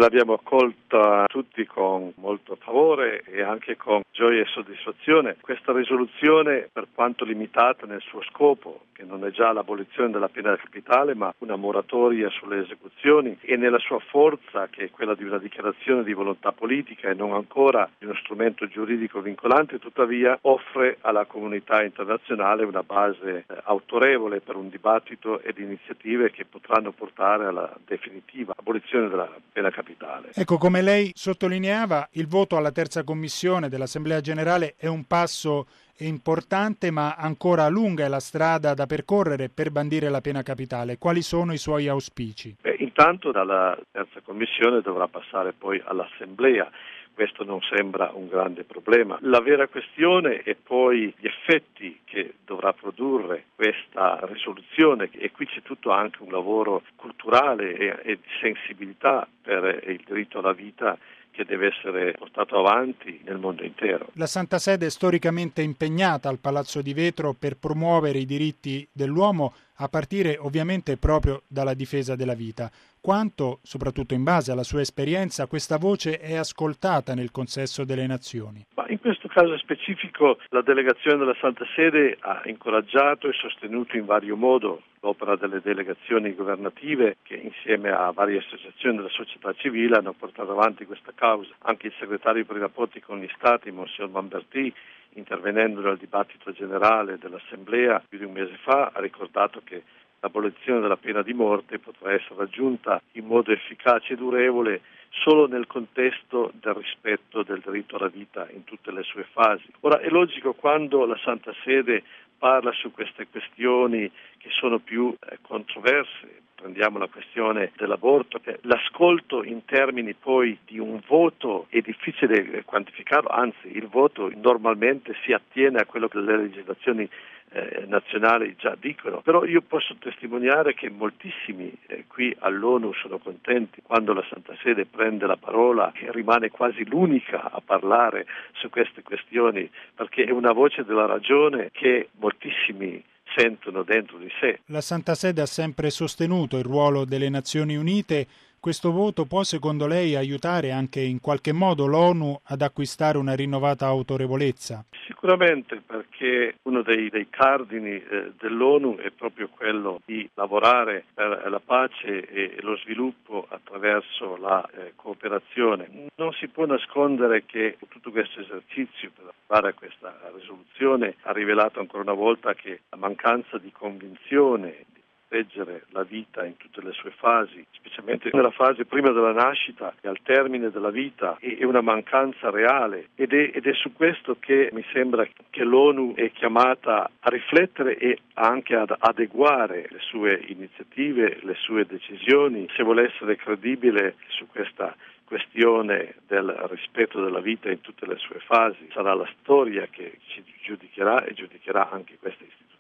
L'abbiamo accolta tutti con molto favore e anche con gioia e soddisfazione. Questa risoluzione, per quanto limitata nel suo scopo, che non è già l'abolizione della pena capitale, ma una moratoria sulle esecuzioni, e nella sua forza, che è quella di una dichiarazione di volontà politica e non ancora di uno strumento giuridico vincolante, tuttavia offre alla comunità internazionale una base autorevole per un dibattito ed iniziative che potranno portare alla definitiva abolizione della pena capitale. Ecco, come lei sottolineava, il voto alla terza commissione dell'Assemblea Generale è un passo importante, ma ancora lunga è la strada da percorrere per bandire la pena capitale. Quali sono i suoi auspici? Intanto dalla terza commissione dovrà passare poi all'Assemblea. Questo non sembra un grande problema. La vera questione è poi gli effetti che dovrà produrre questa risoluzione, e qui c'è tutto anche un lavoro culturale e di sensibilità per il diritto alla vita che deve essere portato avanti nel mondo intero. La Santa Sede è storicamente impegnata al Palazzo di Vetro per promuovere i diritti dell'uomo, a partire ovviamente proprio dalla difesa della vita. Quanto, soprattutto in base alla sua esperienza, questa voce è ascoltata nel consesso delle nazioni? Ma in questo caso specifico la delegazione della Santa Sede ha incoraggiato e sostenuto in vario modo l'opera delle delegazioni governative che insieme a varie associazioni della società civile hanno portato avanti questa causa. Anche il segretario per i rapporti con gli Stati, Monsignor Mambertì, intervenendo nel dibattito generale dell'Assemblea più di un mese fa, ha ricordato che l'abolizione della pena di morte potrà essere raggiunta in modo efficace e durevole solo nel contesto del rispetto del diritto alla vita in tutte le sue fasi. Ora, è logico, quando la Santa Sede parla su queste questioni che sono più controverse, prendiamo la questione dell'aborto, l'ascolto in termini poi di un voto è difficile quantificarlo, anzi il voto normalmente si attiene a quello che le legislazioni nazionali già dicono, però io posso testimoniare che moltissimi qui all'ONU sono contenti quando la Santa Sede prende la parola e rimane quasi l'unica a parlare su queste questioni, perché è una voce della ragione che moltissimi sentono dentro di sé. La Santa Sede ha sempre sostenuto il ruolo delle Nazioni Unite. Questo voto può, secondo lei, aiutare anche in qualche modo l'ONU ad acquistare una rinnovata autorevolezza? Sicuramente, perché uno dei cardini dell'ONU è proprio quello di lavorare per la pace e lo sviluppo attraverso la cooperazione. Non si può nascondere che tutto questo esercizio per arrivare a questa risoluzione ha rivelato ancora una volta che la mancanza di convinzione leggere la vita in tutte le sue fasi, specialmente nella fase prima della nascita e al termine della vita, è una mancanza reale ed è su questo che mi sembra che l'ONU è chiamata a riflettere e anche ad adeguare le sue iniziative, le sue decisioni, se vuole essere credibile su questa questione del rispetto della vita in tutte le sue fasi. Sarà la storia che ci giudicherà e giudicherà anche queste istituzioni.